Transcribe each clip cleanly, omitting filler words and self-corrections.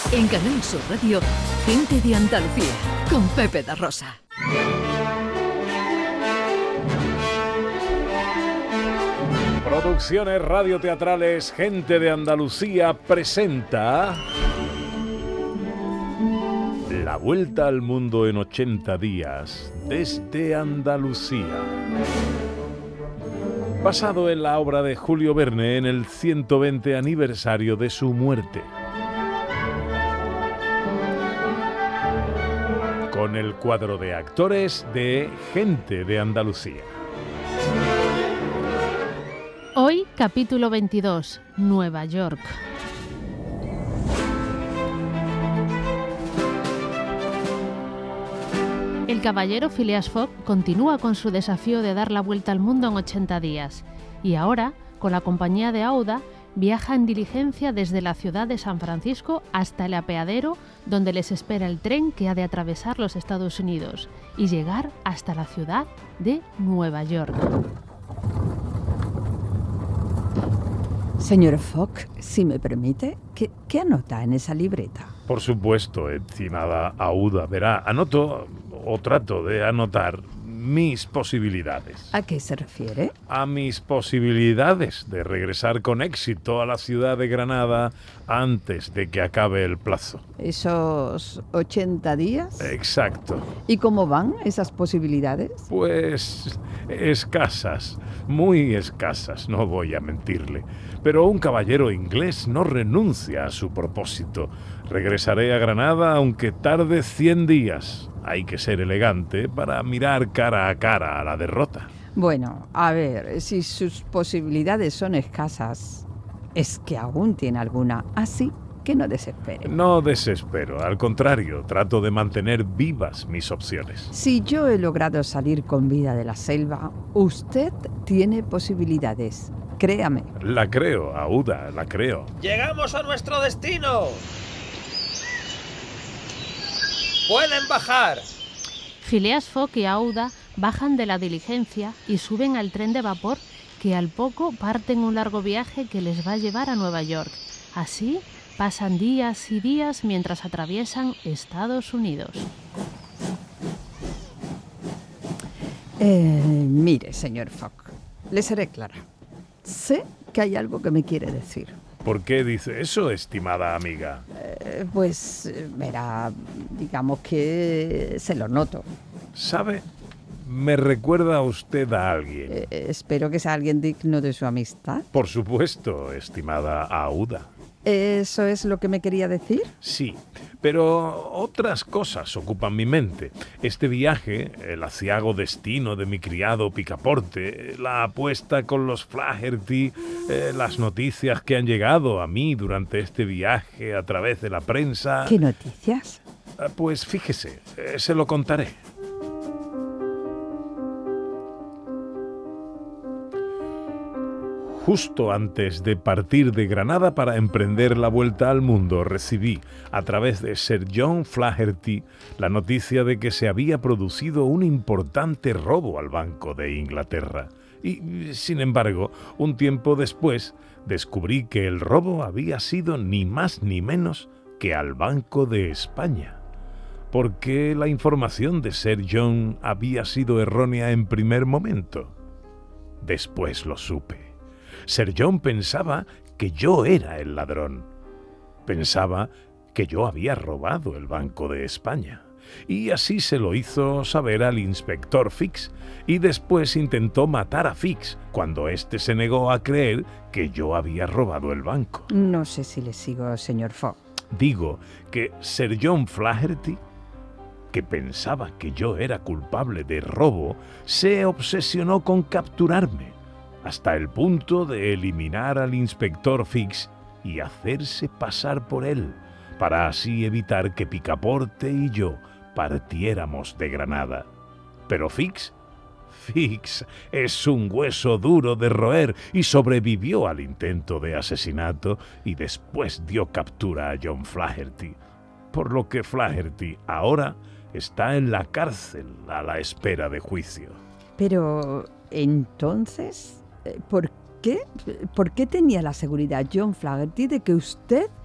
En Canal Sur Radio, Gente de Andalucía, con Pepe da Rosa. Producciones radioteatrales Gente de Andalucía presenta La Vuelta al Mundo en 80 días desde Andalucía. Basado en la obra de Julio Verne en el 120 aniversario de su muerte. Con el cuadro de actores de Gente de Andalucía. Hoy, capítulo 22, Nueva York. El caballero Phileas Fogg continúa con su desafío de dar la vuelta al mundo en 80 días y ahora, con la compañía de Aouda, viaja en diligencia desde la ciudad de San Francisco hasta el apeadero donde les espera el tren que ha de atravesar los Estados Unidos y llegar hasta la ciudad de Nueva York. Señor Fogg, si me permite, ¿qué anota en esa libreta? Por supuesto, estimada Aouda. Verá, anoto o trato de anotar mis posibilidades. ¿A qué se refiere? A mis posibilidades de regresar con éxito a la ciudad de Granada antes de que acabe el plazo. ¿Esos 80 días? Exacto. ¿Y cómo van esas posibilidades? Pues escasas, muy escasas, no voy a mentirle. Pero un caballero inglés no renuncia a su propósito. Regresaré a Granada aunque tarde 100 días. Hay que ser elegante para mirar cara a cara a la derrota. Bueno, a ver, si sus posibilidades son escasas, es que aún tiene alguna, así que no desespere. No desespero, al contrario, trato de mantener vivas mis opciones. Si yo he logrado salir con vida de la selva, usted tiene posibilidades, créame. La creo, Aouda, la creo. ¡Llegamos a nuestro destino! ¡Pueden bajar! Phileas Fogg y Aouda bajan de la diligencia y suben al tren de vapor que al poco parten un largo viaje que les va a llevar a Nueva York. Así pasan días y días mientras atraviesan Estados Unidos. Mire, señor Fogg, le seré clara. Sé que hay algo que me quiere decir. ¿Por qué dice eso, estimada amiga? Verá, digamos que se lo noto. ¿Sabe? Me recuerda a usted a alguien. Espero que sea alguien digno de su amistad. Por supuesto, estimada Aouda. ¿Eso es lo que me quería decir? Sí, pero otras cosas ocupan mi mente. Este viaje, el aciago destino de mi criado Picaporte, la apuesta con los Flaherty, las noticias que han llegado a mí durante este viaje a través de la prensa... ¿Qué noticias? Pues fíjese, se lo contaré. Justo antes de partir de Granada para emprender la vuelta al mundo, recibí, a través de Sir John Flaherty, la noticia de que se había producido un importante robo al Banco de Inglaterra. Y, sin embargo, un tiempo después, descubrí que el robo había sido ni más ni menos que al Banco de España. ¿Por qué la información de Sir John había sido errónea en primer momento? Después lo supe. Sir John pensaba que yo era el ladrón. Pensaba que yo había robado el Banco de España. Y así se lo hizo saber al inspector Fix. Y después intentó matar a Fix cuando éste se negó a creer que yo había robado el banco. No sé si le sigo, señor Fogg. Digo que Sir John Flaherty, que pensaba que yo era culpable de robo, se obsesionó con capturarme, hasta el punto de eliminar al inspector Fix y hacerse pasar por él, para así evitar que Picaporte y yo partiéramos de Granada. Pero Fix es un hueso duro de roer y sobrevivió al intento de asesinato y después dio captura a John Flaherty, por lo que Flaherty ahora está en la cárcel a la espera de juicio. Pero, entonces, ¿por qué tenía la seguridad John Flaherty de que usted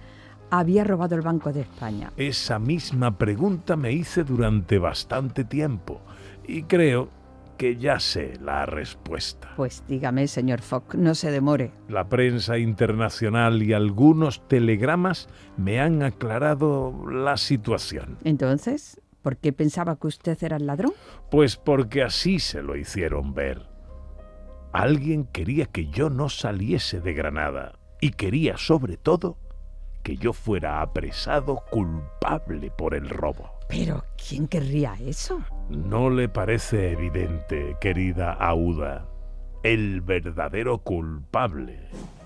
había robado el Banco de España? Esa misma pregunta me hice durante bastante tiempo y creo que ya sé la respuesta. Pues dígame, señor Fogg, no se demore. La prensa internacional y algunos telegramas me han aclarado la situación. Entonces, ¿por qué pensaba que usted era el ladrón? Pues porque así se lo hicieron ver. Alguien quería que yo no saliese de Granada y quería, sobre todo, que yo fuera apresado culpable por el robo. ¿Pero quién querría eso? ¿No le parece evidente, querida Aouda, el verdadero culpable?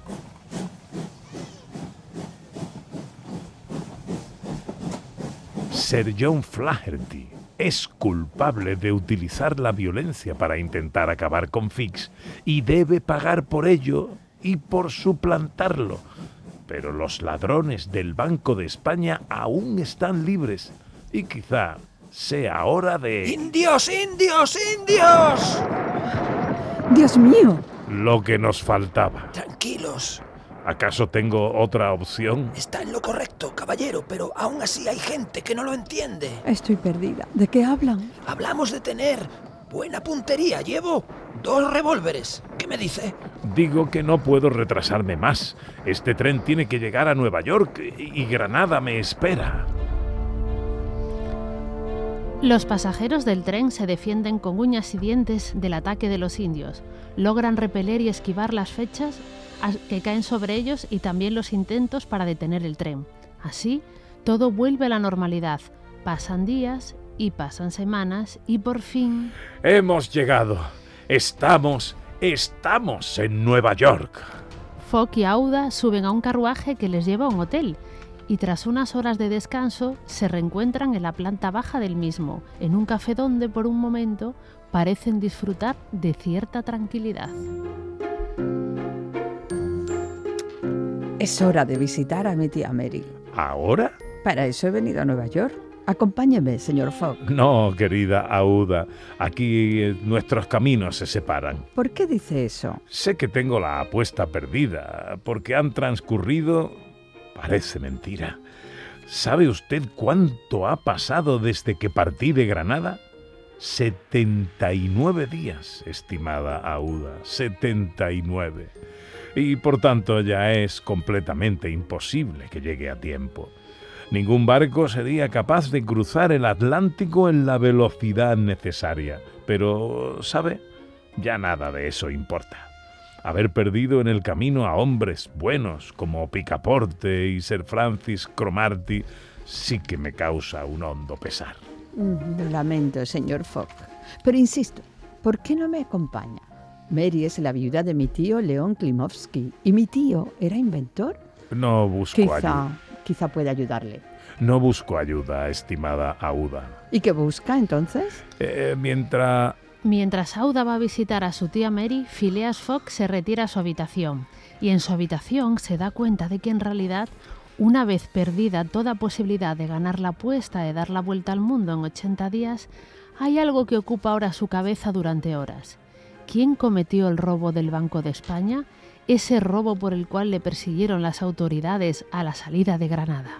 Sir John Flaherty es culpable de utilizar la violencia para intentar acabar con Fix y debe pagar por ello y por suplantarlo. Pero los ladrones del Banco de España aún están libres y quizá sea hora de... ¡Indios, indios, indios! ¡Dios mío! Lo que nos faltaba. Tranquilos, ¿Acaso tengo otra opción? está en lo correcto, caballero, pero aún así hay gente que no lo entiende. Estoy perdida. ¿De qué hablan? Hablamos de tener buena puntería. Llevo 2 revólveres. ¿Qué me dice? Digo que no puedo retrasarme más. Este tren tiene que llegar a Nueva York y Granada me espera. Los pasajeros del tren se defienden con uñas y dientes del ataque de los indios. Logran repeler y esquivar las flechas que caen sobre ellos y también los intentos para detener el tren. Así, todo vuelve a la normalidad. Pasan días y pasan semanas y por fin... Hemos llegado. Estamos en Nueva York. Fogg y Aouda suben a un carruaje que les lleva a un hotel y tras unas horas de descanso se reencuentran en la planta baja del mismo, en un café donde por un momento parecen disfrutar de cierta tranquilidad. Es hora de visitar a mi tía Mary. ¿Ahora? Para eso he venido a Nueva York. Acompáñeme, señor Fogg. No, querida Aouda. Aquí nuestros caminos se separan. ¿Por qué dice eso? Sé que tengo la apuesta perdida, porque han transcurrido... Parece mentira. ¿Sabe usted cuánto ha pasado desde que partí de Granada? 79 días, estimada Aouda. 79. Y por tanto ya es completamente imposible que llegue a tiempo. Ningún barco sería capaz de cruzar el Atlántico en la velocidad necesaria. Pero, ¿sabe? Ya nada de eso importa. Haber perdido en el camino a hombres buenos como Picaporte y Sir Francis Cromarty sí que me causa un hondo pesar. Lo lamento, señor Fogg. Pero insisto, ¿por qué no me acompaña? Mary es la viuda de mi tío León Klimovsky. ¿Y mi tío era inventor? No busco ayuda. Quizá pueda ayudarle. No busco ayuda, estimada Aouda. ¿Y qué busca, entonces? Mientras Aouda va a visitar a su tía Mary, Phileas Fogg se retira a su habitación. Y en su habitación se da cuenta de que en realidad, una vez perdida toda posibilidad de ganar la apuesta de dar la vuelta al mundo en 80 días, hay algo que ocupa ahora su cabeza durante horas. ¿Quién cometió el robo del Banco de España? Ese robo por el cual le persiguieron las autoridades a la salida de Granada.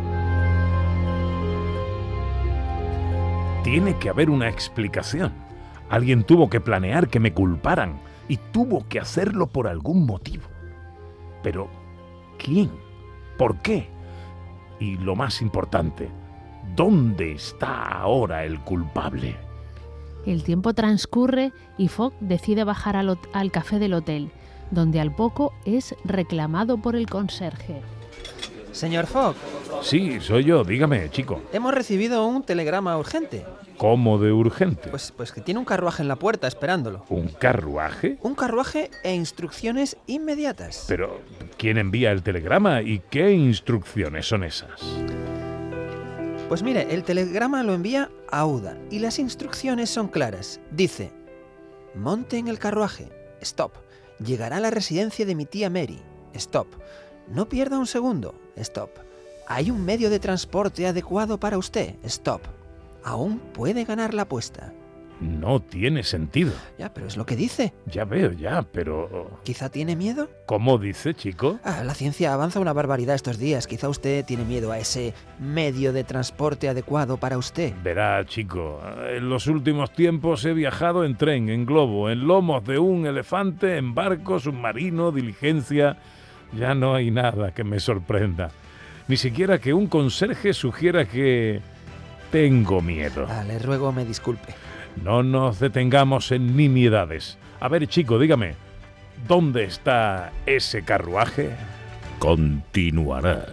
Tiene que haber una explicación. Alguien tuvo que planear que me culparan y tuvo que hacerlo por algún motivo. Pero, ¿quién? ¿Por qué? Y lo más importante, ¿dónde está ahora el culpable? El tiempo transcurre y Fogg decide bajar al café del hotel, donde al poco es reclamado por el conserje. Señor Fogg. Sí, soy yo, dígame, chico. Hemos recibido un telegrama urgente. ¿Cómo de urgente? Pues que tiene un carruaje en la puerta esperándolo. ¿Un carruaje? Un carruaje e instrucciones inmediatas. Pero, ¿quién envía el telegrama y qué instrucciones son esas? Pues mire, el telegrama lo envía Aouda y las instrucciones son claras. Dice: monte en el carruaje. Stop. Llegará a la residencia de mi tía Mary. Stop. No pierda un segundo. Stop. Hay un medio de transporte adecuado para usted. Stop. Aún puede ganar la apuesta. No tiene sentido. Ya, pero es lo que dice. Ya veo, ya, pero... ¿Quizá tiene miedo? ¿Cómo dice, chico? La ciencia avanza una barbaridad estos días. Quizá usted tiene miedo a ese medio de transporte adecuado para usted. Verá, chico, en los últimos tiempos he viajado en tren, en globo, en lomos de un elefante, en barco, submarino, diligencia. Ya no hay nada que me sorprenda. Ni siquiera que un conserje sugiera que tengo miedo. Le ruego me disculpe. No nos detengamos en nimiedades. A ver, chico, dígame, ¿dónde está ese carruaje? Continuará.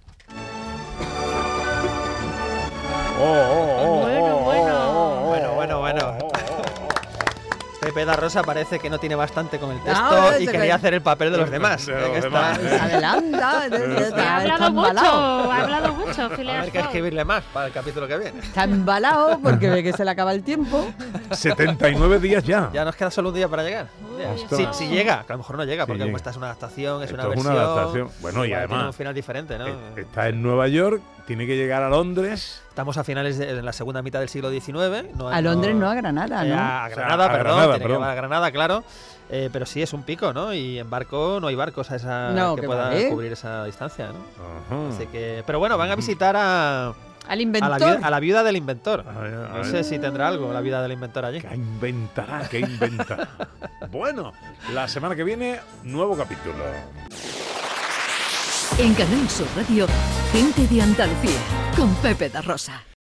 Bueno. Pepe da Rosa parece que no tiene bastante con el texto y quería hacer el papel de los demás. Adelanta. Ha hablado mucho, Phileas Hay que Fogg. escribirle más para el capítulo que viene. Está embalado porque ve que se le acaba el tiempo. 79 días ya. Ya nos queda solo un día para llegar. Ostras. Si llega, que a lo mejor no llega, Sí porque llega. esta es una adaptación, es Esto una es versión. una adaptación. Bueno, y igual además, tiene un final diferente, ¿no? está en Nueva York, tiene que llegar a Londres. Estamos a finales de la segunda mitad del siglo XIX. A Londres, no a Granada, ¿no? A O sea, Granada, a perdón. Granada, Tiene que llevar a Granada, claro. Pero sí es un pico, ¿no? Y en barco no hay barcos a esa No, que que puedan vale. cubrir esa distancia, ¿no? Ajá. Así que, pero bueno, van a visitar Al a inventor. la viuda del inventor. A ver, a No ver. sé si tendrá algo la vida del inventor allí. ¿Qué inventará? ¿Qué inventará? Bueno, la semana que viene, nuevo capítulo. En Canal Sur Radio, Gente de Andalucía, con Pepe da Rosa.